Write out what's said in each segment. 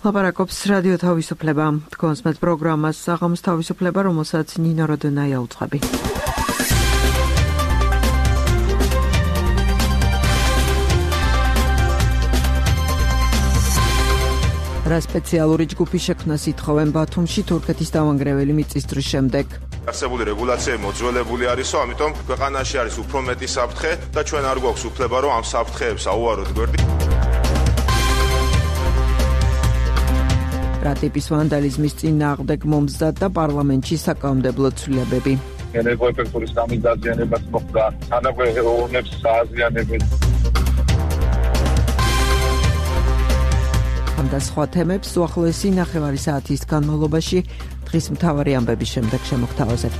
ლაპარაკობს რადიო თავისუფლება. თქვენს მეტ პროგრამას საღამოს თავისუფლება, რომელსაც ნინო როდონაია უძღვები. რა სპეციალური ჯგუფი შექმნას ითხოვენ ბათუმში თურქეთის დამანგრეველი მიწის დრის შემდეგ. არსებული რეგულაციები მოძველებული არისო, ამიტომ ქვეყანაში არის უფრო მეტი საფრთხე და ჩვენ არ გვაქვს უფლება, რომ ამ საფრთხეებს აუაროთ გვერდი. რა ტიპის ვანდალიზმის წინააღმდეგ მომზადდა პარლამენტში საკანონმდებლო ცვლილებები. ენერგოეფექტური სამის დაზიანებას მოხდა, თანაგვეოვნებს სააზიანებენ. ამ და სხვა თემებს უახლოესი ნახევარი საათის განმავლობაში დღის მთავარი ამბების შემდეგ შემოგთავაზებთ.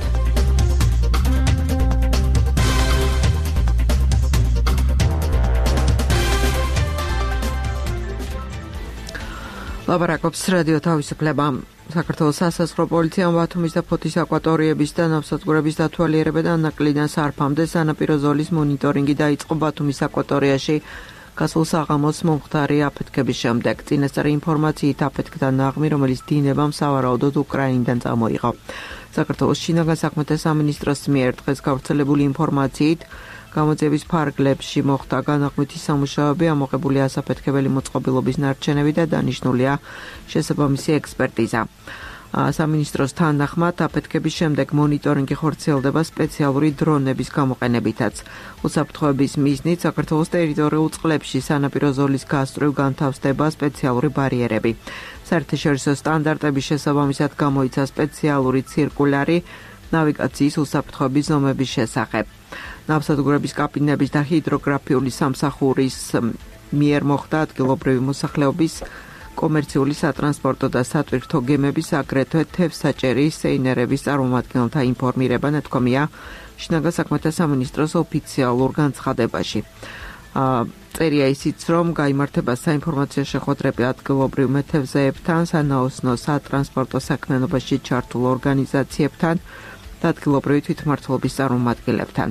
ლაპარაკობს რადიო თავისუფლება. საქართველოს სასაზღვრო პოლიციამ ბათუმის და ფოთის აკვატორიების და ნავსადგურების დათვალიერებიდან ნაკლიდან სარფამდე სანაპირო ზოლის მონიტორინგი დაიწყო ბათუმის აკვატორიაში. გასულ საღამოს მომხდარი აფეთქების შემდეგ წინასწარი ინფორმაციით აფეთქდა ნაღმი, რომელიც დინებამ სავარაუდოდ უკრაინიდან წამოიღო. საქართველოს შინაგან საქმეთა სამინისტროს მიერ დღეს გავრცელებული ინფორმაციით გამოძიების ფარგლებში მოხდა განაღმვითი სამუშაოები, ამოღებული ასაფეთქებელი მოწყობილობის ნარჩენები და დანიშნულია შესაბამისი ექსპერტიზა. სამინისტროს თანახმად აფეთქების შემდეგ მონიტორინგი ხორციელდება სპეციალური დრონების გამოყენებითაც. უსაფრთხოების მიზნით საქართველოს ტერიტორიულ წყლებში სანაპირო ზოლის გასწვრივ განთავსდება სპეციალური ბარიერები. საერთაშორისო სტანდარტების შესაბამისად გამოიცა სპეციალური ცირკულარი ნავიგაციის უსაფრთხოების ზომების შესახებ. ნავსადგურების კაპინების და ჰიდროგრაფიული სამსახურის მიერ მოხდა ადგილობრივი მოსახლეობის კომერციული სატრანსპორტო და სატვირთო გემების აგრეთვე თევზსაჭერი სეინერების წარმომადგენელთა ინფორმირება ნათქვამია შინაგან საქმეთა სამინისტროს ოფიციალურ განცხადებაში. წერია ისიც, რომ გაიმართება საინფორმაციო შეხვედრები ადგილობრივ მეთევზეებთან, სანაოსნო სატრანსპორტო საქმიანობაში ჩართულ ორგანიზაციებთან და ადგილობრივი თვითმმართველობის წარმომადგენლებთან.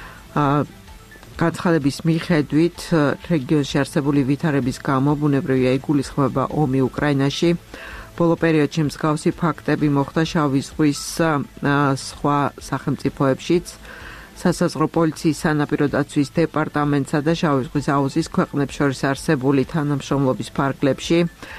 განცხადების მიხედვით რეგიონში არსებული ვითარების გამო ბუნებრივია იგულისხმება ომი უკრაინაში. ბოლო პერიოდში მსგავსი ფაქტები მოხდა შავი ზღვის სხვა სახელმწიფოებშიც. სასაზღვრო პოლიციის სანაპირო დაცვის დეპარტამენტსა და შავი ზღვის აუზის ქვეყნებს შორის არსებული თანამშრომლობის ფარგლებში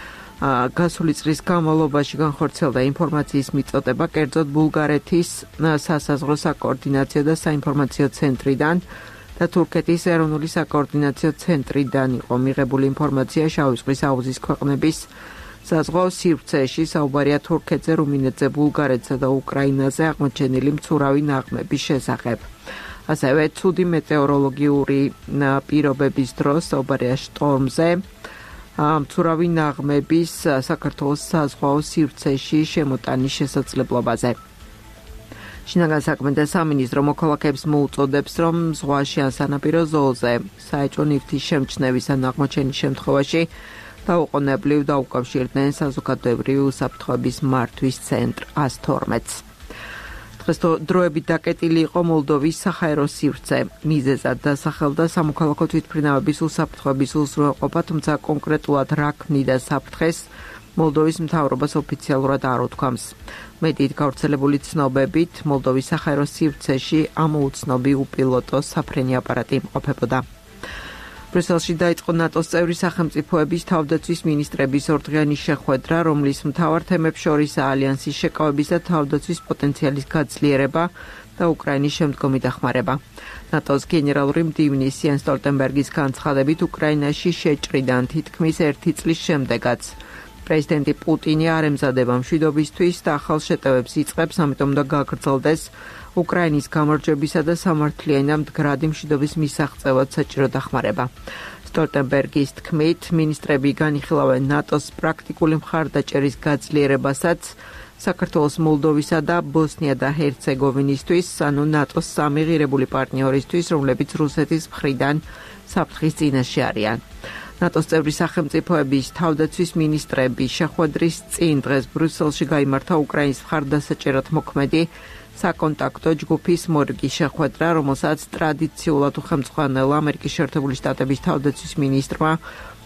გასული წლის განმავლობაში განხორციელდა ინფორმაციის მიწოდება კერძოდ ბულგარეთის სასაზღვრო საკოორდინაციო და საინფორმაციო ცენტრიდან და თურქეთის ეროვნული საკოორდინაციო ცენტრიდან იყო მიღებული ინფორმაცია შავი ზღვის აუზის ქვეყნების საზღვაო სივრცეში, საუბარია თურქეთზე, რუმინეთზე, ბულგარეთსა და უკრაინაზე აღმოჩენილი მცურავი ნაღმების შესახებ. ასევე ცუდი მეტეოროლოგიური პირობების დროს, საუბარია შტორმზე, მცურავი ნაღმების საქართველოს საზღვაო სივრცეში შემოტანის შესაძლებლობაზე. შინაგან საქმეთა სამინისტრო მოქალაქეებს მოუწოდებს, რომ ზღვაში ან სანაპირო ზოლზე საეჭვო ნივთის შემჩნევის ან აღმოჩენის შემთხვევაში დაუყოვნებლივ დაუკავშირდნენ საზოგადოებრივი უსაფრთხოების მართვის ცენტრ 112-ს. დღეს დროებით დაკეტილი იყო მოლდოვის საჰაერო სივრცე. მიზეზად დასახელდა სამოქალაქო თვითმფრინავების უსაფრთხოების უზრუნველყოფა, თუმცა კონკრეტულად რა ქმნიდა საფრთხეს მოლდოვის მთავრობას ოფიციალურად არ უთქვამს. მედიით გავრცელებული ცნობებით, მოლდოვის საჰაერო სივრცეში ამოუცნობი უპილოტო საფრენი აპარატი იმყოფებოდა. ბრიუსელში დაიწყო ნატოს წევრი სახელმწიფოების თავდაცვის მინისტრების ორდღიანი შეხვედრა, რომლის მთავარ თემებს შორისაა ალიანსის შეკავების და თავდაცვის პოტენციალის გაძლიერება და უკრაინის შემდგომი დახმარება. ნატოს გენერალური მდივნის იენს სტოლტენბერგის განცხადებით, უკრაინაში შეჭრიდან თითქმის 1 წლის შემდეგაც პრეზიდენტი პუტინი არ ემზადება მშვიდობისთვის და ახალ შეტევებს იწყებს, ამიტომ უნდა გაგრძელდეს უკრაინის გამარჯვებისა და სამართლიანი მდგრადი მშვიდობის მისაღწევად საჭირო დახმარება. სტოლტენბერგის თქმით, მინისტრები განიხილავენ ნატოს პრაქტიკული მხარდაჭერის გაძლიერებასაც საქართველოს, მოლდოვისა და ბოსნია და ჰერცეგოვინისთვის, ანუ ნატოს სამი ღირებული პარტნიორისთვის, რომლებიც რუსეთის მხრიდან საფრთხის წინაშე არიან. ნატოს წევრი სახელმწიფოების თავდაცვის მინისტრები შეხვედრის წინ დღეს ბრიუსელში გაიმართა უკრაინის მხარდასაჭერად მოქმედი საკონტაქტო ჯგუფის მორგი შეხვედრა, რომელსაც ტრადიციულად უხელმძღვანელა ამერიკის შეერთებული შტატების თავდაცვის მინისტრმა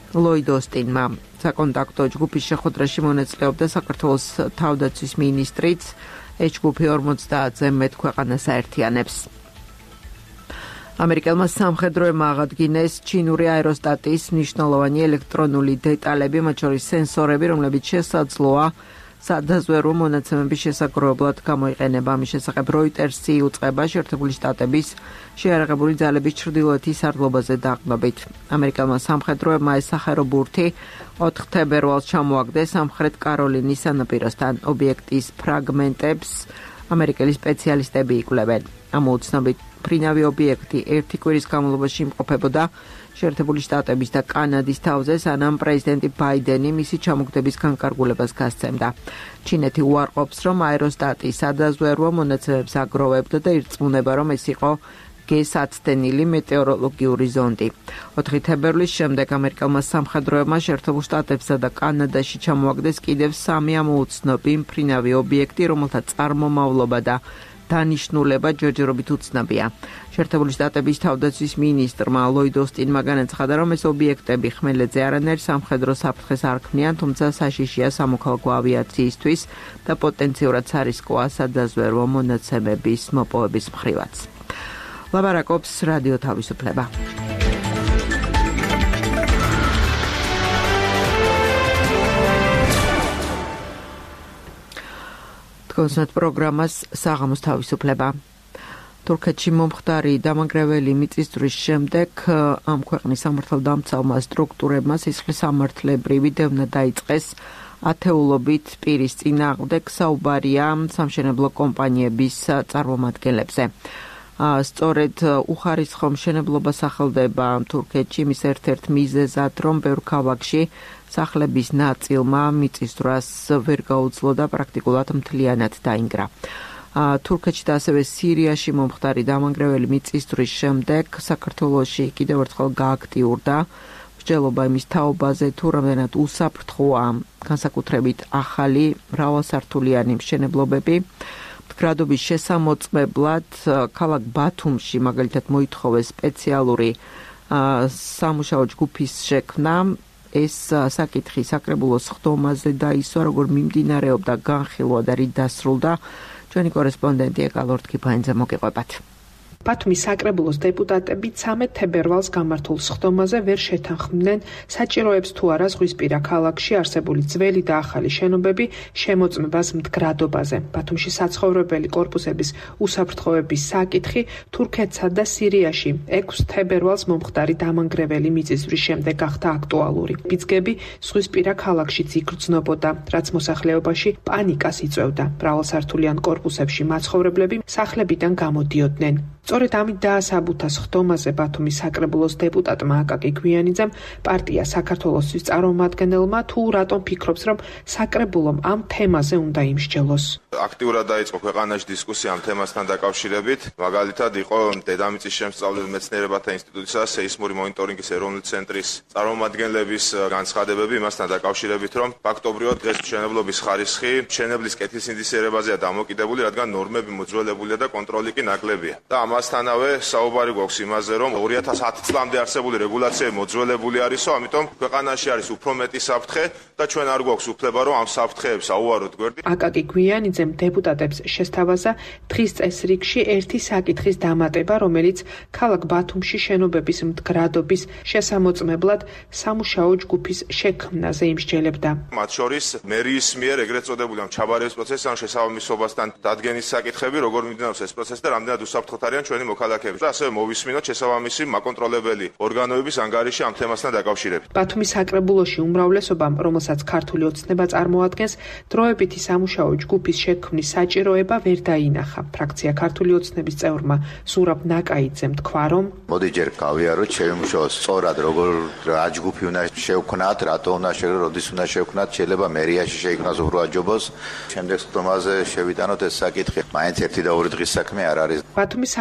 ლოიდ ოსტინმა. საკონტაქტო ჯგუფის შეხვედრაში მონაწილეობდა საქართველოს თავდაცვის მინისტრიც. ეს ჯგუფი 50-ზე მეტ ქვეყანას აერთიანებს. ამერიკელმა სამხედროებმა აღადგინეს ჩინური აეროსტატის მნიშვნელოვანი ელექტრონული დეტალები, მათ შორის სენსორები, რომლებიც შესაძლოა სადაზვერვო მონაცემების შესაგროვებლად გამოიყენება. ამის შესახებ როიტერსი იუწყება შეერთებული შტატების შეიარაღებული ძალების ჩრდილოეთის სარდლობაზე დაყრდნობით. ამერიკელმა სამხედროებმა ეს სახერო ბურთი 4 თებერვალს ჩამოაგდეს სამხრეთ კაროლინის სანაპიროსთან. ობიექტის ფრაგმენტებს ამერიკელი სპეციალისტები იკვლევენ. ამ უცნობი ფრინავი ობიექტი 1 კვირის განმავლობაში იმყოფებოდა შეერთებული შტატების და კანადის თავზე, სანამ პრეზიდენტი ბაიდენი მისი ჩამოგდების განკარგულებას გასცემდა. ჩინეთი უარყოფს, რომ აეროსტატი სადაზვერვო მონაცემებს აგროვებდა და ირწმუნება, რომ ეს იყო გესაცდენილი მეტეოროლოგიური ზონდი. 4 თებერვლის შემდეგ ამერიკელმა სამხედროებმა შეერთებულ შტატებსა და კანადაში ჩამოაგდეს კიდევ 3 ამოუცნობი მფრინავი ობიექტი, რომელთა წარმომავლობა და დანიშნულება ჯერჯერობით უცნობია. შეერთებული შტატების თავდაცვის მინისტრმა ლოიდ ოსტინმა განაცხადა, რომ ეს ობიექტები ხმელეთზე არანაირ სამხედრო საფრთხეს არ ქმნიან, თუმცა საშიშია სამოქალაქო ავიაციისთვის და პოტენციურად სარისკოა სადაზვერვო მონაცემების მოპოვების მხრივაც. ლაბარაკობს რადიო თავისუფლება. კონსერტ პროგრამას საღამოს თავისუფლება. თურქეთში მომხდარი დამანგრეველი მიწისძვრის შემდეგ ამ ქვეყნის სამართალდამცავმა სტრუქტურებმა სისხლისამართლებრივი დევნა დაიწყეს ათეულობით პირის წინააღმდეგ, საუბარია სამშენებლო კომპანიების წარმომადგენლებზე. სწორედ უხარისხო მშენებლობა სახელდება თურქეთში მის ერთ-ერთ მიზეზად, რომ ბევრ ქალაქში სახლების ნაწილმა მიწისძვრას ვერ გაუძლო და პრაქტიკულად მთლიანად დაინგრა. თურქეთში და ასევე სირიაში მომხდარი დამანგრეველი მიწისძვრის შემდეგ საქართველოში კიდევ ერთხელ გააქტიურდა მსჯელობა იმის თაობაზე, თუ რამდენად უსაფრთხოა განსაკუთრებით ახალი მრავალსართულიანი მშენებლობები. მდგრადობის შესამოწმებლად ქალაქ ბათუმში მაგალითად მოითხოვეს სპეციალური სამუშაო ჯგუფის შექმნა. ეს საკითხი საკრებულოს ხდომაზე დაისვა, როგორ მიმდინარეობდა განხილვა და რით დასრულდა. ჩვენი კორესპონდენტი ეკალორდ კიფაინძე მოგიყვებათ. ბათუმის საკრებულოს დეპუტატები 13 თებერვალს გამართულ სხდომაზე ვერ შეთანხმდნენ საჭიროებს თუ არა ზღვისპირა ქალაქში არსებული ძველი და ახალი შენობები შემოწმებას მდგრადობაზე. ბათუმში საცხოვრებელი კორპუსების უსაფრთხოების საკითხი თურქეთსა და სირიაში 6 თებერვალს მომხდარი დამანგრეველი მიწისძვრის შემდეგ გახდა აქტუალური. ბიძგები ზღვისპირა ქალაქშიც იგრძნობოდა, რაც მოსახლეობაში პანიკას იწვევდა. მრავალსართულიან კორპუსებში მაცხოვრებლები სახლებიდან გამოდიოდნენ. სწორედ ამით დაასაბუთა სხდომაზე ბათუმის საკრებულოს დეპუტატმა აკაკი გვიანიძემ პარტია საქართველოსთვის წარმომადგენელმა თუ რატომ ფიქრობს, რომ საკრებულომ ამ თემაზე უნდა იმსჯელოს. აქტიურად დაიწყო ქვეყანაში დისკუსია ამ თემასთან დაკავშირებით. მაგალითად იყო დედამიწის შემსწავლელ მეცნიერებათა ინსტიტუტისა სეისმური მონიტორინგის ეროვნული ცენტრის წარმომადგენლების განცხადებები იმასთან დაკავშირებით, რომ ფაქტობრივად დღეს მშენებლობის ხარისხი მშენებლის კეთილსინდისიერებაზეა დამოკიდებული, რადგან ნორმები მოძველებულია და კონტროლი კი ნაკლებია. და ამასთანავე საუბარი გვაქვს იმაზე, რომ 2010 წლამდე არსებული რეგულაციები მოძველებული არისო, ამიტომ ქვეყანაში არის უფრო მეტი საფრთხე და ჩვენ არ გვაქვს უფლება, რომ ამ საფრთხეებს აუაროთ გვერდი. აკაკი გვიანიძემ დეპუტატებს შესთავაზა დღის წესრიგში ერთი საკითხის დამატება, რომელიც ქალაქ ბათუმში შენობების მდგრადობის შესამოწმებლად სამუშაო ჯგუფის შექმნაზე იმსჯელებდა. მათ შორის მერიის მიერ ეგრეთ წოდებული ამ ჩაბარების პროცესის ან შესაბამისობასთან დადგენის საკითხები, როგორ მიმდინარეობს ეს პროცესი და რამდენად უსაფრთხოდ არიან ჩვენი მოქალაქეები. და ასევე მოვისმინოთ შესაბამისი მაკონტროლებელი ორგანოების ანგარიში ამ თემასთან დაკავშირებით. ბათუმის საკრებულოში უმრავლესობამ, რომელსაც ქართული ოცნება წარმოადგენს, დროებითი სამუშაო ჯგუფის შექმნის საჭიროება ვერ დაინახა. ფრაქცია ქართული ოცნების წევრმა ზურაბ ნაკაიძემ თქვა, რომ მოდი ჯერ გავიაროთ, შევიმუშაოთ სწორად, როგორ რა ჯგუფი უნდა შევქმნათ, რატო უნდა შევქმნათ, როდის უნდა შევქმნათ, შეიძლება მერიაში შეიქმნას უფრო აჯობოს. შემდეგ სხდომაზე შევიტანოთ ეს საკითხი. მაინც ერთი და ორი დღის საქმე არ არის. ბათუმის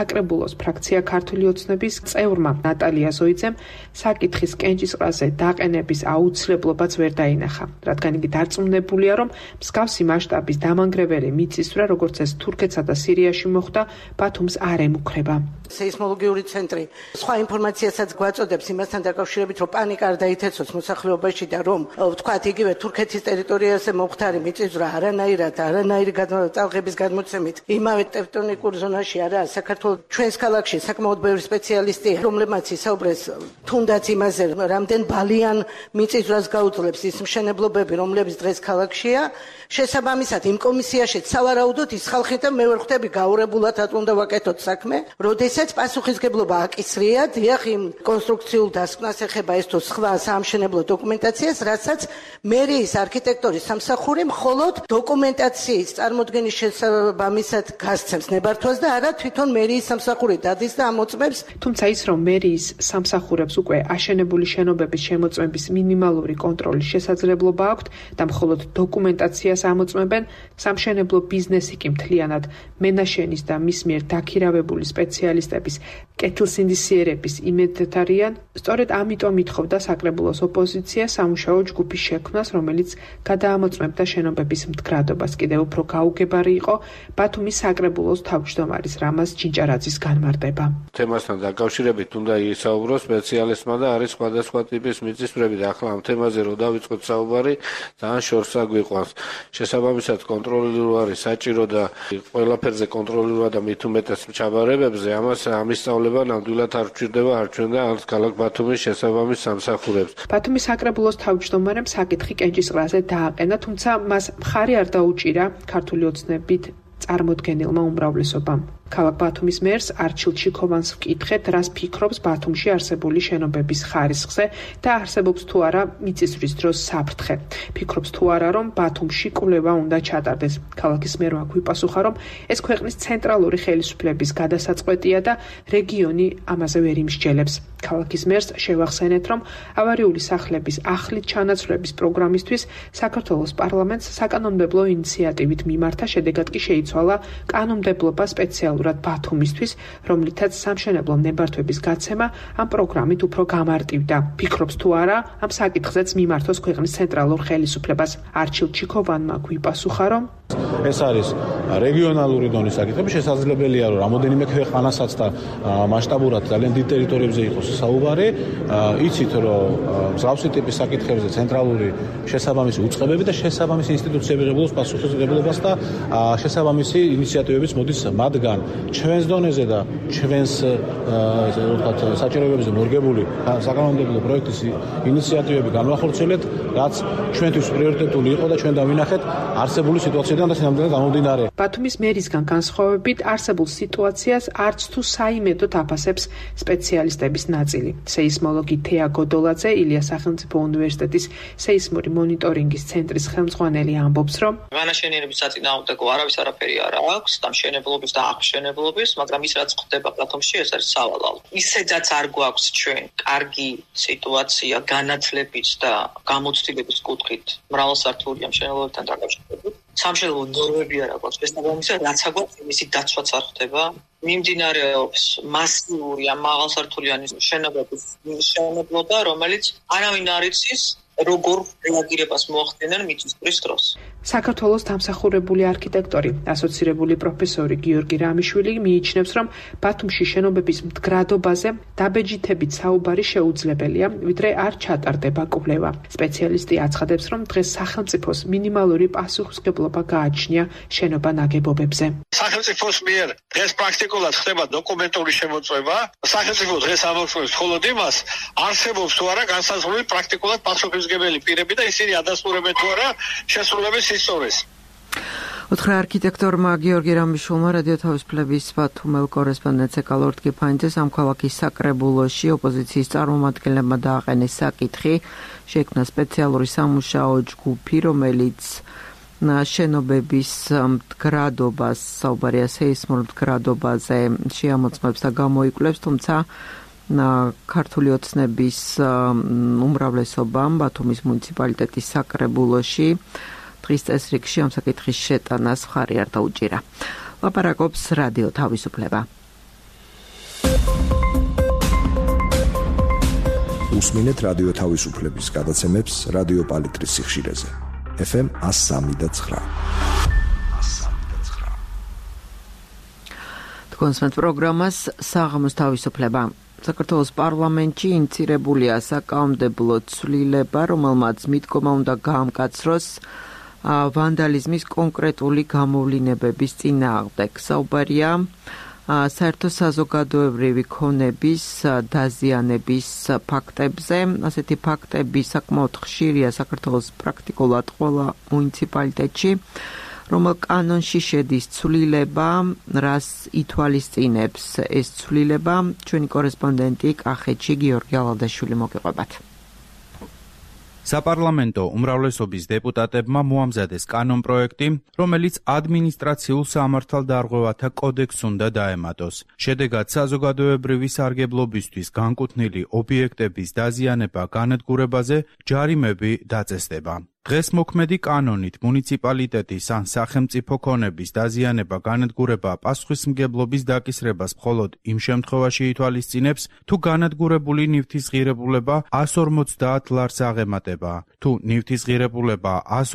საკრებულოს ფრაქცია ქართული ოცნების წევრმა ნატალია ზოიძემ საკითხის კენჭისყრაზე დაყენების აუცილებლობაც ვერ დაინახა, რადგან იგი დარწმუნებულია, რომ მსგავსი მასშტაბის დამანგრეველი მიწისძვრა, როგორც ეს თურქეთსა და სირიაში მოხდა, ბათუმს არ ემუქრება. სეისმოლოგიური ცენტრი სხვა ინფორმაციასაც გვაწოდებს იმასთან დაკავშირებით, რომ პანიკა არ დაითესოს მოსახლეობაში და რომ ვთქვათ, იგივე თურქეთის ტერიტორიაზე მომხდარი მიწისძვრა არანაირი ტალღების გადმოცემით იმავე ტექტონიკურ ზონაში არაა საქართველოს ჩვენს ქალაქში საკმაოდ ბევრი სპეციალისტი, რომლებმაც ისაუბრეს თუნდაც იმაზე, რამდენ ბალიან მიწისძვრას გაუძლებს ის მშენებლობები, რომლებიც დღეს ქალაქშია. შესაბამისად, იმ კომისიაში სავარაუდოდ ის ხალხი და მე ვერ ხვდები გაურებულად უნდა ვაკეთოთ საქმე, როდესაც პასუხისგებლობა აკისრია, დიახ, იმ კონსტრუქციულ დასკვნას ეხება ეს თუ სხვა საამშენებლო დოკუმენტაციას, რასაც მერიის არქიტექტორის სამსახური მხოლოდ დოკუმენტაციის წარმოდგენის შესაბამისად გასცემს ნებართვას და არა თვითონ მერიის სამსახური დადის და ამოწმებს. თუმცა ის, რომ მერიის სამსახურებს უკვე აშენებული შენობების შემოწმების მინიმალური კონტროლის შესაძლებლობა აქვთ და მხოლოდ დოკუმენტაციას ამოწმებენ, სამშენებლო ბიზნესი კი მთლიანად მენაშენის და მის მიერ დაქირავებული სპეციალისტების კეთილსინდისიერების იმედად არიან. სწორედ ამიტომ ითხოვდა საკრებულოს ოპოზიცია სამუშაო ჯგუფის შექმნას, რომელიც გადაამოწმებდა შენობების მდგრადობას. კიდევ უფრო გაუგებარი იყო ბათუმის საკრებულოს თავმჯდომარის რამაზ ჯინჭარაძის განმარტება. თემასთან დაკავშირებით უნდა ისაუბროს სპეციალისტმა და არის სხვადასხვა ტიპის მიწისძვრები და ახლა ამ თემაზე რო დავიწყოთ საუბარი, ძალიან შორს აგვიყვანს. შესაბამისად კონტროლირება არის საჭირო და ყველაფერზე კონტროლირება და მით უმეტეს ჩაბარებებზე ამის სწავლება ნამდვილად არ გვჭირდება არჩევნდა ამ ქალაქ ბათუმის შესაბამის სამსახურებს. ბათუმის საკრებულოს თავმჯდომარემ საკითხი კენჭისყრაზე დააყენა, თუმცა მას მხარი არ დაუჭირა ქართული ოცნებით წარმოდგენილმა უმრავლესობამ. ქალაქ ბათუმის მერს არჩილ ჩიქოვანს ვკითხეთ, რას ფიქრობს ბათუმში არსებული შენობების ხარისხზე და არსებობს თუ არა მიწისძვრის დროს საფრთხე. ფიქრობს თუ არა, რომ ბათუმში კვლევა უნდა ჩატარდეს. ქალაქის მერმა გვიპასუხა, რომ ეს ქვეყნის ცენტრალური ხელისუფლების გადასაწყვეტია და რეგიონი ამაზე ვერ იმსჯელებს. ქალაქის მერს შევახსენეთ, რომ ავარიული სახლების ახლით ჩანაცვლების პროგრამისთვის საქართველოს პარლამენტს საკანონმდებლო ინიციატივით მიმართა, შედეგად კი შეიცვალა კანონმდებლობა სპეციალურად ბათუმისთვის, რომლითაც სამშენებლო ნებართვების გაცემა ამ პროგრამით უფრო გამარტივდა. ფიქრობს თუ არა, ამ საკითხზეც მიმართოს ქვეყნის ცენტრალურ ხელისუფლებას. არჩილ ჩიქოვანმა გვიპასუხა, რომ ეს არის რეგიონალური დონის საკითხები, შესაძლებელია რომ რამოდენიმე ქვეყანასაც და მასშტაბურად ძალიან დიდ ტერიტორიებზე იყოს საუბარი. იცით რომ მსგავსი ტიპის საკითხებზე ცენტრალური შესაბამისი უწყებები და შესაბამისი ინსტიტუციები ღებულობს პასუხისმგებლობას და შესაბამისი ინიციატივებიც მოდის მათგან. ჩვენს დონეზე და ჩვენს საჭიროებებზე მორგებული საკანონმდებლო პროექტის ინიციატივები განვახორციელეთ, რაც ჩვენთვის პრიორიტეტული იყო და ჩვენ დავინახეთ არსებული სიტუაციიდან და სინამდვილეში გამომდინარე. ბათუმის მერისგან განსხვავებით არსებულ სიტუაციას არც თუ საიმედოდ აფასებს სპეციალისტების ნაწილი. სეისმოლოგი თეა გოდოლაძე, ილიას სახელმწიფო უნივერსიტეტის სეისმური მონიტორინგის ცენტრის ხელმძღვანელი ამბობს, რომ განაშენიანების საწინააღმდეგო არავის არაფერი არ აქვს და მშენებლობის და აღმშენებლობის, მაგრამ ის რაც ხდება ბათუმში, ეს არის სავალალო. ისედაც არ გვაქვს ჩვენ კარგი სიტუაცია განათლების და გამოცდილების კუთხით მრავალსართულიან მშენებლობებთან დაკავშირებით. სამშენებლო ნორმები არ აქვს, შესაბამისად, რაც აგვაქვს, იმისი დაცვაც არ ხდება. მიმდინარეობს მასიური ამ მაღალსართულიანი შენობების მშენებლობა, რომელიც არავინ არ იცის როგორ რეაგირებას მოახდენენ მიწისძვრის დროს. საქართველოს დამსახურებული არქიტექტორი, ასოცირებული პროფესორი გიორგი რამიშვილი მიიჩნევს, რომ ბათუმში შენობების მდგრადობაზე დაბეჯითებით საუბარი შეუძლებელია, ვიდრე არ ჩატარდება კვლევა. სპეციალისტი აცხადებს, რომ დღეს სახელმწიფოს მინიმალური პასუხისმგებლობა გააჩნია შენობა ნაგებობებზე. სახელმწიფოს მიერ დღეს პრაქტიკულად ხდება დოკუმენტური შემოწმება. სახელმწიფო დღეს ამოწმებს მხოლოდ იმას, არსებობს თუ არა განსაზღვრული პრაქტიკულად პასუხისმგებელი პირები და ისინი ადასტურებენ თუ არა შესრულების ისტორიას. უთხრა არქიტექტორმა გიორგი რამიშვილმა რადიო თავისუფლების ბათუმელ კორესპონდენტს ეკალორდ გიფანიძეს ამ ქალაქის საკრებულოში ოპოზიციის წარმომადგენლებმა დააყენეს საკითხი, შექმნა სპეციალური სამუშაო ჯგუფი, რომელიც შენობების მდგრადობას, საუბარია სეისმურ მდგრადობაზე, შეამოწმებს და გამოიკვლევს, თუმცა ქართული ოცნების უმრავლესობამ ბათუმის მუნიციპალიტეტის საკრებულოში დღის წესრიგში ამ საკითხის შეტანას მხარი არ დაუჭირა. ლაპარაკობს რადიო თავისუფლება. უსმინეთ რადიო თავისუფლების გადაცემებს რადიო პალიტრის სიხშირეზე. FM 103.9. კონსერტ პროგრამას საღამოს თავისუფლება. საქართველოს პარლამენტში ინიცირებულია საკანონმდებლო ცვლილება, რომელმაც მიდგომა უნდა გაამკაცროს ვანდალიზმის კონკრეტული გამოვლინებების წინააღმდეგ. საუბარია საერთო საზოგადოებრივი ქონების დაზიანების ფაქტებზე. ასეთი ფაქტები საკმაოდ ხშირია საქართველოს პრაქტიკულად ყველა მუნიციპალიტეტში. რომელ კანონში შედის ცვლილება, რას ითვალისწინებს ეს ცვლილება, ჩვენი კორესპონდენტი კახეთში გიორგი ალადაშვილი მოგიყვებათ. საპარლამენტო უმრავლესობის დეპუტატებმა მოამზადეს კანონპროექტი, რომელიც ადმინისტრაციულ სამართალდარღვევათა კოდექსს უნდა დაემატოს. შედეგად საზოგადოებრივი სარგებლობისთვის განკუთვნილი ობიექტების დაზიანება განადგურებაზე ჯარიმები დაწესდება. დღეს მოქმედი კანონით მუნიციპალიტეტის ან სახელმწიფო ქონების დაზიანება განადგურება პასუხისმგებლობის დაკისრებას მხოლოდ იმ შემთხვევაში ითვალისწინებს, თუ განადგურებული ნივთის ღირებულება 150 ლარს აღემატება. თუ ნივთის ღირებულება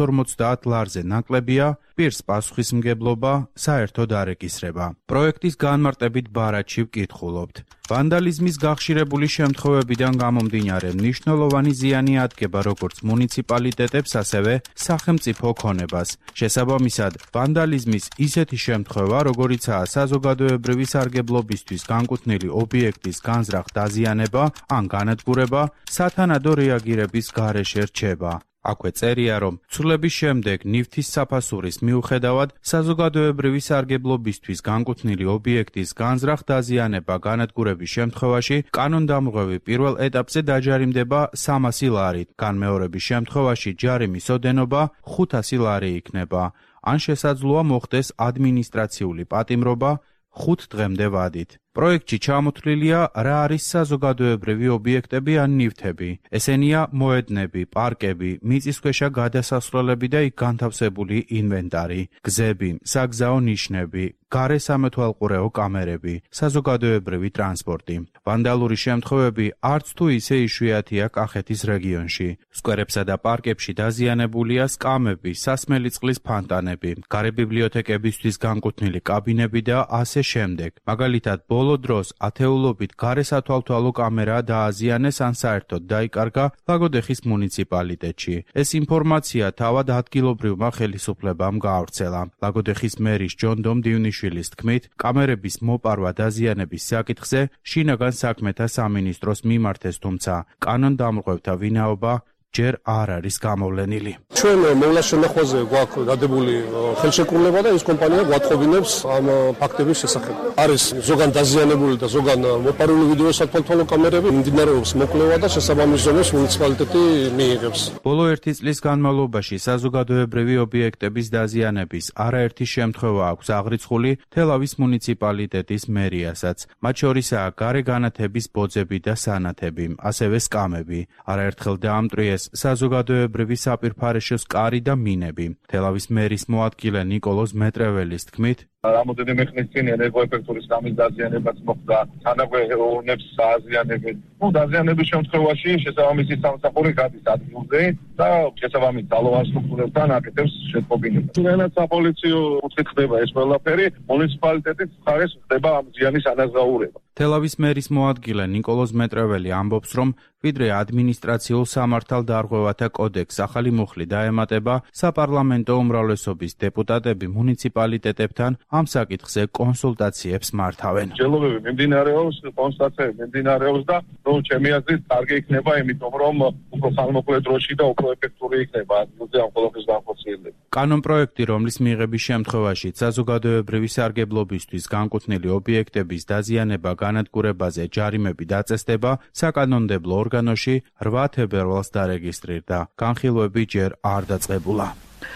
150 ლარზე ნაკლებია, პირს პასუხისმგებლობა საერთოდ არ ეკისრება. პროექტის განმარტებით ბარათში ვკითხულობთ. ვანდალიზმის გახშირებული შემთხვევებიდან გამომდინარე მნიშვნელოვანი ზიანი ადგება როგორც მუნიციპალიტეტებს, ასევე სახელმწიფო ქონებას. შესაბამისად, ვანდალიზმის ისეთი შემთხვევა, როგორიცაა საზოგადოებრივი სარგებლობისთვის განკუთვნილი ობიექტის განზრახ დაზიანება ან განადგურება, სათანადო რეაგირების გარეშე რჩება. აქვე წერია, რომ ცვლილების შემდეგ ნივთის საფასურის მიუხედავად საზოგადოებრივი სარგებლობისთვის განკუთვნილი ობიექტის განზრახ დაზიანება განადგურების შემთხვევაში კანონდამღვევი პირველ ეტაპზე დაჯარიმდება 300 ლარით, განმეორების შემთხვევაში ჯარიმის ოდენობა 500 ლარი იქნება, ან შესაძლოა მოხდეს ადმინისტრაციული პატიმრობა 5 დღემდე ვადით. პროექტში ჩამოთვლილია რა არის საზოგადოებრივი ობიექტები ან ნივთები. ესენია მოედნები, პარკები, მიწისქვეშა გადასასვლელები და იქ განთავსებული ინვენტარი, გზები, საგზაო ნიშნები, გარე სამეთვალყურეო კამერები, საზოგადოებრივი ტრანსპორტი. ვანდალური შემთხვევები არც თუ ისე იშვიათია კახეთის რეგიონში. სკვერებსა და პარკებში დაზიანებულია სკამები, სასმელი წყლის ფონტანები, გარე ბიბლიოთეკებისთვის განკუთვნილი კაბინები და ასე შემდეგ. მაგალითად, ბოლო დროს ათეულობით გარე სათვალთვალო კამერა დააზიანეს ან საერთოდ დაიკარგა ლაგოდეხის მუნიციპალიტეტში. ეს ინფორმაცია თავად ადგილობრივმა ხელისუფლებამ გაავრცელა. ლაგოდეხის მერის ჯონდომ დივნიშვილის თქმით, კამერების მოპარვა დაზიანების საკითხზე შინაგან საქმეთა სამინისტროს მიმართეს, თუმცა კანონდამრღვევთა ვინაობა ჯერ არ არის გამოვლენილი. ჩვენ მოვლა შენახვაზე გვაქვს დადებული ხელშეკრულება და ეს კომპანია გვატყობინებს ამ ფაქტების შესახებ. არის ზოგან დაზიანებული და ზოგან მოპარული ვიდეო სათვალთვალო კამერები, მიმდინარეობს მოკვლევა და შესაბამის ზომის მუნიციპალიტეტი მიიღებს. ბოლო 1 წლის განმავლობაში საზოგადოებრივი ობიექტების დაზიანების არაერთი შემთხვევა აქვს აღრიცხული თელავის მუნიციპალიტეტის მერიასაც. მათ შორისაა გარე განათების ბოძები და სანათები, ასევე სკამები. არაერთხელ დაამტვრიეს საზოგადოებრივი საპირფარეშოს კარი და მინები. თელავის მერის მოადგილე ნიკოლოზ მეტრეველის თქმით, რამოდენიმე ხნის წინ ენერგოეფექტური სკამის დაზიანებაც მოხდა, თანაგვეოვნებს დააზიანებენ. დაზიანების შემთხვევაში შესაბამისი სამსახური გადის ადგილზე და შესაბამის ძალოვან სტრუქტურებთან აკეთებს შეტყობინებას. თუნდაც საპოლიციო კუთხით ხდება ეს ყველაფერი, მუნიციპალიტეტის მხარეს ხდება ამ ზიანის ანაზღაურება. თელავის მერის მოადგილე ნიკოლოზ მეტრეველი ამბობს, რომ ვიდრე ადმინისტრაციულ სამართალდარღვევათა კოდექსს ახალი მუხლი დაემატება, საპარლამენტო უმრავლესობის დეპუტატები მუნიციპალიტეტებთან ამ საკითხზე კონსულტაციებს მართავენ. ჯელობები მიმდინარეობს, კონსულტაციები მიმდინარეობს და ჩემი აზრით კარგი იქნება, იმიტომ რომ უფრო ხანმოკლე დროში და უფრო ეფექტური იქნება ადგილზე ამ ყველაფრის განხორციელება. კანონპროექტი, რომლის მიღების შემთხვევაში საზოგადოებრივი სარგებლობისთვის განკუთვნილი ობიექტების დაზიანება განადგურებაზე ჯარიმები დაწესდება, საკანონმდებლო ორგანოში 8 თებერვალს დარეგისტრირდა. განხილვები ჯერ არ დაწყებულა.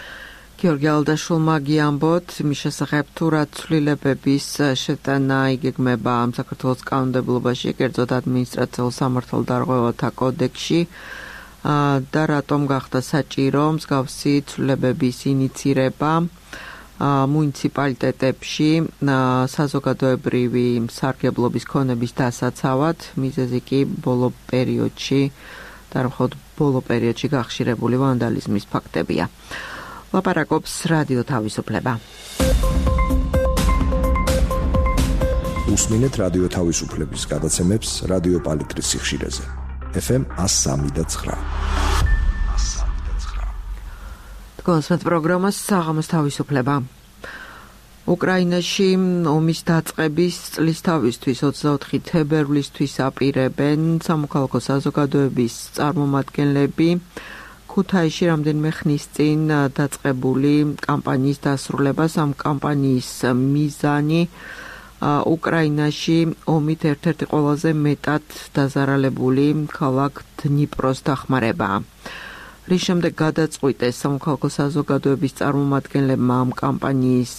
გიორგი ალადაშვილმა გიამბოთ მის შესახებ თუ რა ცვლილებების შეტანა იგეგმება ამ საქართველოს კანონმდებლობაში, კერძოდ ადმინისტრაციულ სამართალდარღვევათა კოდექსში და რატომ გახდა საჭირო მსგავსი ცვლილებების ინიცირება. მუნიციპალიტეტებში საზოგადოებრივი სარგებლობის ქონების დასაცავად, მიზეზი კი ბოლო პერიოდში გახშირებული ვანდალიზმის ფაქტებია. ლაპარაკობს რადიო თავისუფლება. უსმინეთ რადიო თავისუფლების გადაცემებს რადიო პალიტრის სიხშირეზე. FM 103.9. კონსერტ პროგრამას საღამოს თავისუფლება. უკრაინაში ომის დაწყების წლისთავისთვის 24 თებერვლისთვის აპირებენ სამოქალაქო საზოგადოების წარმომადგენლები ქუთაისში რამდენიმე ხნის წინ დაწყებული კამპანიის დასრულებას. ამ კამპანიის მიზანი უკრაინაში ომით ერთ-ერთი ყველაზე მეტად დაზარალებული ქალაქ დნიპროს დახმარებაა. რის შემდეგ გადაწყვიტეს სამოქალაქო საზოგადოების წარმომადგენლებმა ამ კამპანიის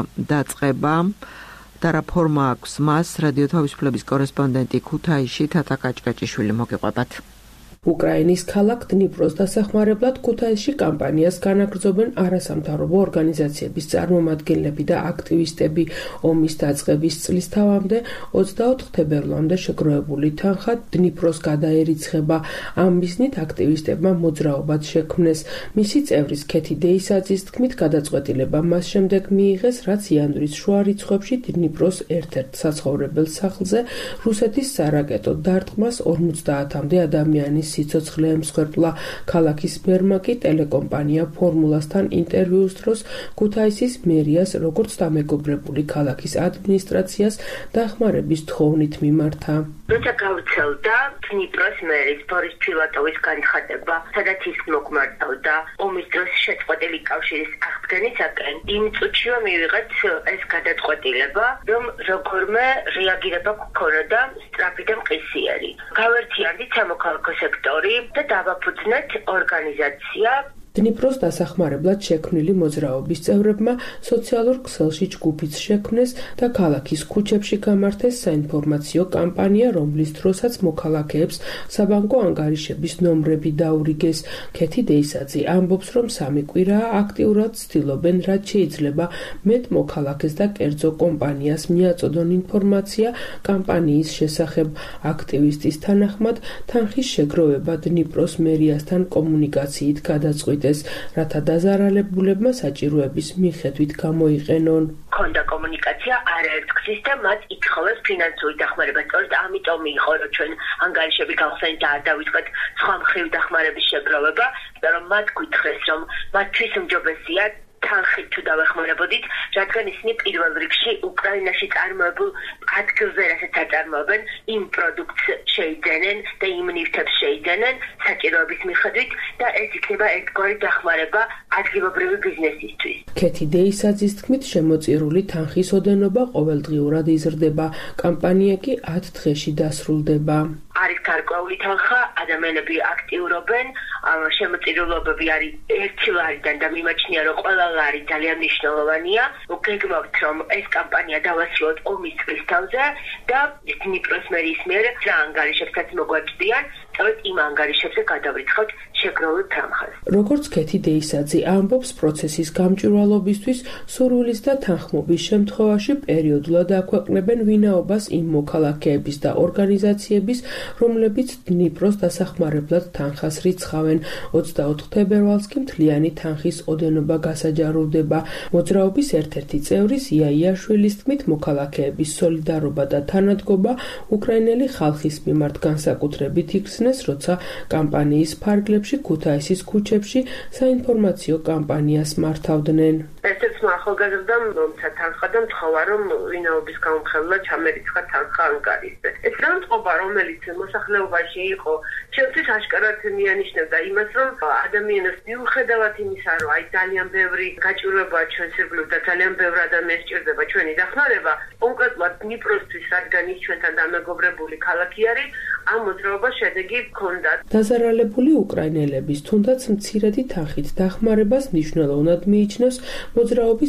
დაწყება და რა ფორმა აქვს მას, რადიო თავისუფლების კორესპონდენტი ქუთაისში თათა კაჭკაჭიშვილი მოგიყვებათ. უკრაინის ქალაქ დნიპროს დასახმარებლად ქუთაისში კამპანიას განაგრძობენ არასამთავრობო ორგანიზაციების წარმომადგენლები და აქტივისტები. ომის დაწყების წლისთავამდე 24 თებერვლამდე შეგროვებული თანხა დნიპროს გადაერიცხება. ამ მიზნით აქტივისტებმა მოძრაობაც შექმნეს. მისი წევრის ქეთი დეისაძის თქმით, გადაწყვეტილება მას შემდეგ მიიღეს, რაც იანვრის შუა რიცხვებში დნიპროს ერთ-ერთ საცხოვრებელ სახლზე რუსეთის სარაკეტო დარტყმას 50-მდე ადამიანის სიცოცხლე ემსხვერპლა. ქალაქის მერმა კი ტელეკომპანია ფორმულასთან ინტერვიუს დროს ქუთაისის მერიას როგორც დამეგობრებული ქალაქის ადმინისტრაციას დახმარების თხოვნით მიმართა. როცა გავრცელდა დნიპროს მერის ბორის ფილატოვის განცხადება, სადაც ის მოგმართავდა ომის დროს შეწყვეტილი კავშირის აღდგენისაკენ, იმ წუთშივე მივიღეთ ეს გადაწყვეტილება, რომ როგორმე რეაგირება გქონოდა სწრაფი და მყისიერი. გავერთიანდით სამოქალაქო სექტორი და დავაფუძნეთ ორგანიზაცია. დნიპროს დასახმარებლად შექმნილი მოძრაობის წევრებმა სოციალურ ქსელში ჯგუფიც შექმნეს და ქალაქის ქუჩებში გამართეს საინფორმაციო კამპანია, რომლის დროსაც მოქალაქეებს საბანკო ანგარიშების ნომრები დაურიგეს. ქეთი დეისაძე ამბობს, რომ სამი კვირაა აქტიურად ცდილობენ, რაც შეიძლება მეტ მოქალაქეს და კერძო კომპანიას მიაწოდონ ინფორმაცია კამპანიის შესახებ. აქტივისტის თანახმად, თანხის შეგროვება დნიპროს მერიასთან კომუნიკაციით გადაწყვიტეს, რათა დაზარალებულებმა საჭიროების მიხედვით გამოიყენონ. ქონდა კომუნიკაცია არაერთგზის და მათ ითხოვეს ფინანსური დახმარება. სწორედ ამიტომ იყო, რომ ჩვენ ანგარიშები გავხსენით და არ დავიწყეთ სხვა მხრივ დახმარების შეგროვება, რომ მათ გითხრეს, რომ მათთვის უმჯობესია თანხით თუ დავეხმარებოდით, რადგან ისინი პირველ რიგში უკრაინაში წარმოებულ ადგილზე, რასაც აწარმოებენ, იმ პროდუქტს შეიძენენ და იმ ნივთებს შეიძენენ საჭიროების მიხედვით და ეს იქნება ერთგვარი დახმარება ადგილობრივი ბიზნესისთვის. ქეთი დეისაძის თქმით, შემოწირული თანხის ოდენობა ყოველდღიურად იზრდება. კამპანია კი 10 დღეში დასრულდება. არის გარკვეული თანხა, ადამიანები აქტიურობენ, შემოწირულობები არის 1 ლარიდან და მიმაჩნია, რომ ყველა ლარი ძალიან მნიშვნელოვანია. გეგმავთ, რომ ეს კამპანია დავასრულოთ ომის წლისთავზე და დნიპროს მერის მიერ რა ანგარიშებსაც მოგვაჭდიან, სწორედ იმ ანგარიშებზე გადავრიცხოთ შეგროვილ თანხას. როგორც ქეთი დეისაძე ამბობს, პროცესის გამჭვირვალობისთვის სურვილის და თანხმობის შემთხვევაში პერიოდულად აქვეყნებენ ვინაობას იმ მოქალაქეების და ორგანიზაციების, რომლებიც დნიპროს დასახმარებლად თანხას რიცხავენ. 24 თებერვალს კი მთლიანი თანხის ოდენობა გასაჯარულდება. მოძრაობის ერთ-ერთი წევრი იაიაშვილის თქმით, მოქალაქეების სოლიდარობა და თანადგობა უკრაინელი ხალხის მიმართ განსაკუთრებით იქცნეს, როცა კამპანიის ფარგლებში ქუთაისის ქუჩებში საინფორმაციო კამპანიას მართავდნენ. ერთ-ერთმა ახალგაზრდამ მომცა თანხა და მთხოვა, რომ ვინაობის გამომხელნად ჩამერიცხა თანხა ანგარიშზე. ეს განწყობა, რომელიც მოსახლეობაში იყო, ჩემთვის აშკარად მიანიშნებდა იმას, რომ ადამიანს მიუხედავად იმისა, რომ აი ძალიან ბევრი გაჭირვებაა ჩვენ სირბილით და ძალიან ბევრი ადამიანს სჭირდება ჩვენი დახმარება, კონკრეტულად დნიპროსთვის, რადგან ის ჩვენთან დამეგობრებული ქალაქი არის, ამ მოძრაობას შედეგი ჰქონდა. დაზარალებული უკრაინელების თუნდაც მცირედი თანხით დახმარებას მნიშვნელოვნად მიიჩნევს მოძრაობის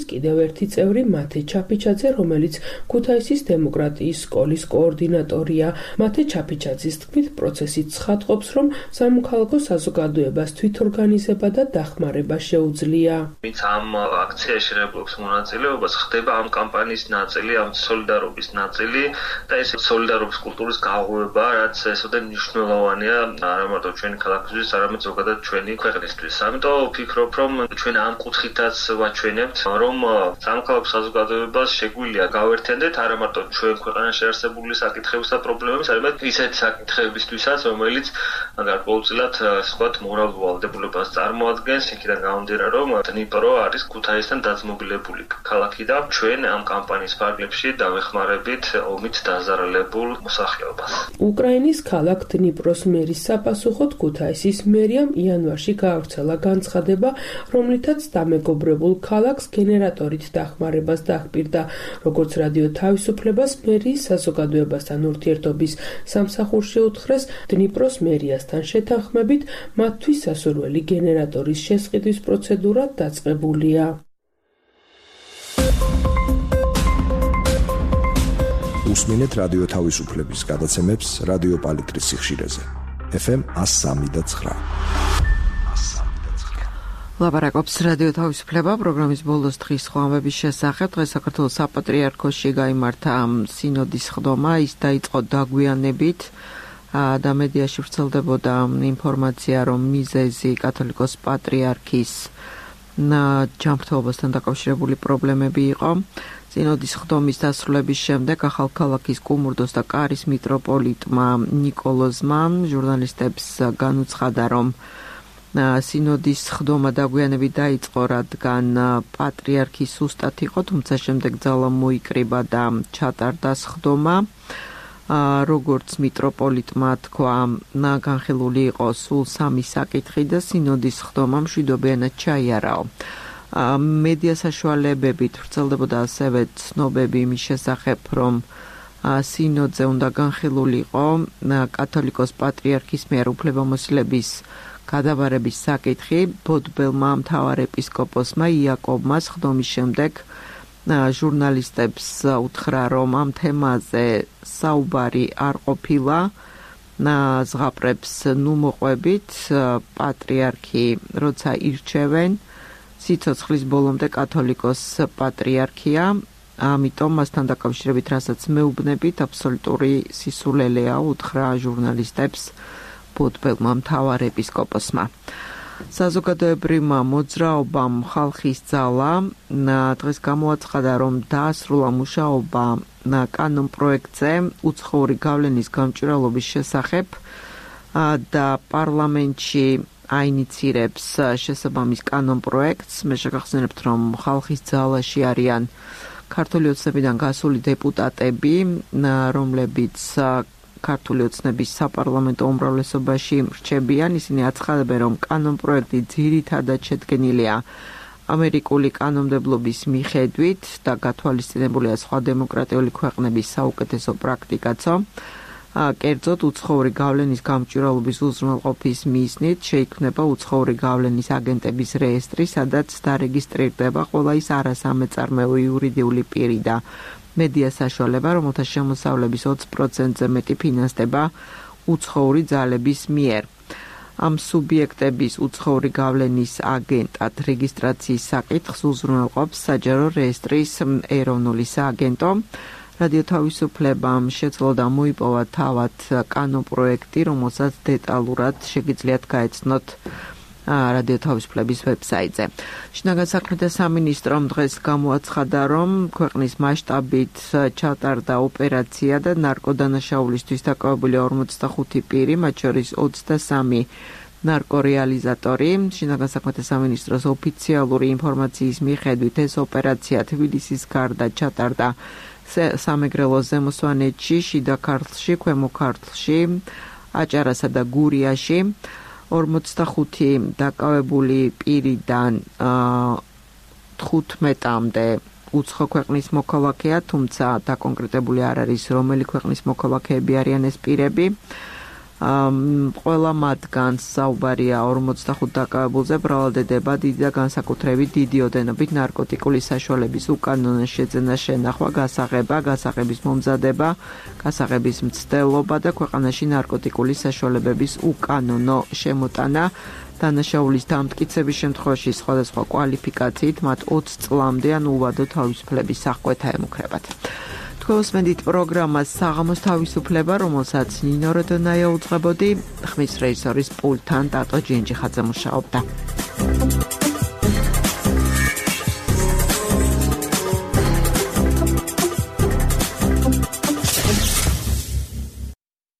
კიდევ ერთი წევრი მათე ჩაფიჩაძე, რომელიც ქუთაისის დემოკრატიის სკოლის კოორდინატორია. მათე ჩაფიჩაძის თქმით, პროცესი ცხადყოფს, რომ სამოქალაქო საზოგადოებას თვითორგანიზება და დახმარება შეუძლია. ვინც ამ აქციაში ღებულობს მონაწილეობას, ხდება ამ კამპანიის ნაწილი, ამ სოლიდარობის ნაწილი და ეს სოლიდარობის კულტურის გაღვევა, რაც ესოდენ მნიშვნელოვანია არა მარტო ჩვენი ქალაქისთვის, არამედ ზოგადად ჩვენი ქვეყნისთვის. ამიტომ ვფიქრობ, რომ ჩვენ ამ კუთხითაც ვაჩვენებთ, რომ სამოქალაქო საზოგადოებას შეგვიძლია გავერთიანდეთ არა მარტო ჩვენ ქვეყანაში არსებული საკითხების და პრობლემების, არამედ ისეთი საკითხებისთვისაც, რომელიც გარკვეულწილად სხვათ მორალურ ვალდებულებას წარმოადგენს, იქიდან გამომდინარე, რომ დნიპრო არის ქუთაისთან დაძმობილებული ქალაქი და ჩვენ ამ კამპანიის ფარგლებში დავეხმარებით ომით დაზარალებულ მოსახლეობას. უკრაინის ქალაქ დნიპროს მერის საპასუხოდ ქუთაისის მერიამ იანვარში გაავრცელა განცხადება, რომლითაც დამეგობრებულ ქალაქს გენერატორით დახმარებას დაჰპირდა. როგორც რადიო თავისუფლებას მერიის საზოგადოებასთან ურთიერთობის სამსახურში უთხრეს, დნიპროს მერიასთან შეთანხმებით მათთვის სასურველი გენერატორის შესყიდვის პროცედურა დაწყებულია. უსმინეთ რადიო თავისუფლების გადაცემებს რადიო პალიტრის სიხშირეზე. FM 103.9. ლაპარაკობს რადიო თავისუფლება პროგრამის ბოლოს დღის ხვამების შესახებ. დღეს საქართველოს საპატრიარქოში გაიმართა სინოდის ხდომა, ის დაიწყო დაგვიანებით და მედიაში ვრცელდებოდა ინფორმაცია, რომ მიზეზი კათოლიკოს პატრიარქის ჯანმრთელობასთან დაკავშირებული პრობლემები იყო. სინოდის ხდომის დასრულების შემდეგ ახალქალაქის კუმურდოს და კარის მიტროპოლიტმა ნიკოლოზმა ჟურნალისტებს განუცხადა, რომ სინოდის ხდომა დაგვიანებით დაიწყო, რადგან პატრიარქი სუსტად იყო, თუმცა შემდეგ ძალა მოიკრიბა და ჩატარდა ხდომა. როგორც მიტროპოლიტმა თქვა, განხილული იყო სულ 3 საკითხი და სინოდის ხდომა მშვიდობიანად ჩაიარაო. მედია საშუალებებით ვრცელდებოდა ასევე ცნობები იმის შესახებ, რომ სინოდზე უნდა განხილულიყო კათოლიკოს პატრიარქის მიერ უფლებამოსილების გადაბარების საკითხი. ბოდბელმა მთავარ ეპისკოპოსმა იაკობმა ხდომის შემდეგ ჟურნალისტებს უთხრა, რომ ამ თემაზე საუბარი არ ყოფილა. ზღაპრებს ნუ მოყვებით, პატრიარქი როცა ირჩევენ, სიცოცხლის ბოლომდე კათოლიკოს პატრიარქია, ამიტომ მასთან დაკავშირებით რასაც მეუბნებით, აბსოლუტური სისულელეა, უთხრა ჟურნალისტებს ბოდბელმა მთავარ ეპისკოპოსმა. საზოგადოებრივმა მოძრაობამ ხალხის ძალა დღეს გამოაცხადა, რომ დაასრულა მუშაობა კანონ პროექტზე უცხოური გავლენის გამჭვირვალობის შესახებ და პარლამენტში აინიცირებს შესაბამის კანონ პროექტს. მე შეგახსენებთ, რომ ხალხის ძალაში არიან ქართული ოცნებიდან გასული დეპუტატები, რომლებიც ქართული ოცნების საპარლამენტო უმრავლესობაში რჩებიან. ისინი აცხადებენ, რომ კანონ პროექტი ძირითადად შედგენილია ამერიკული კანონმდებლობის მიხედვით და გათვალისწინებულია სხვა დემოკრატიული ქვეყნების საუკეთესო პრაქტიკაცო. კერძოდ, უცხოური გავლენის გამჭვირვალობის უზრუნველყოფის მიზნით შეიქმნება უცხოური გავლენის აგენტების რეესტრი, სადაც დარეგისტრირდება ყველა ის არასამეწარმეო იურიდიული პირი და მედია საშუალება, რომელთა შემოსავლების 20%-ზე მეტი ფინანსდება უცხოური ძალების მიერ. ამ სუბიექტების უცხოური გავლენის აგენტად რეგისტრაციის საკითხს უზრუნველყოფს საჯარო რეესტრის ეროვნული სააგენტო. რადიო თავისუფლებამ შეძლო და მოიპოვა თავად კანონ პროექტი, რომელსაც დეტალურად შეგიძლიათ გაეცნოთ რადიო თავისუფლების ვებსაიტზე. შინაგან საქმეთა სამინისტრომ დღეს გამოაცხადა, რომ ქვეყნის მასშტაბით ჩატარდა ოპერაცია და ნარკოდანაშაულისთვის დაკავებული 45 პირი, მათ შორის 23 ნარკორეალიზატორი. შინაგან საქმეთა სამინისტროს ოფიციალური ინფორმაციის მიხედვით ეს ოპერაცია თბილისის გარდა ჩატარდა სამეგრელოს ზემოსვანეთში, შიდა ქართლში, ქვემო ქართლში, აჭარასა და გურიაში. 45 დაკავებული პირიდან 15-მდე უცხო ქვეყნის მოქალაქეა, თუმცა დაკონკრეტებული არ არის, რომელი ქვეყნის მოქალაქეები არიან ეს პირები. ყველა მათგანს საუბარია 45 დაკავებულზე ბრალდებება დიდი და განსაკუთრებით დიდი ოდენობით ნარკოტიკული საშუალების უკანონო შეძენა შენახვა, გასაღება, გასაღების მომზადება, გასაღების მცდელობა და ქვეყანაში ნარკოტიკული საშუალებების უკანონო შემოტანა. დანაშაულის დამტკიცების შემთხვევაში სხვადასხვა კვალიფიკაციით მათ 20 წლამდე ან უვადო თავისუფლების აღკვეთა ემუქრებათ. Twosmendit პროგრამას საღამოს თავისუფლება, რომელსაც ნინო როდონაია უძღვებოდი, ხმის რეჟისორის პულტთან ტატო ჯინჯიხაძე მუშაობდა.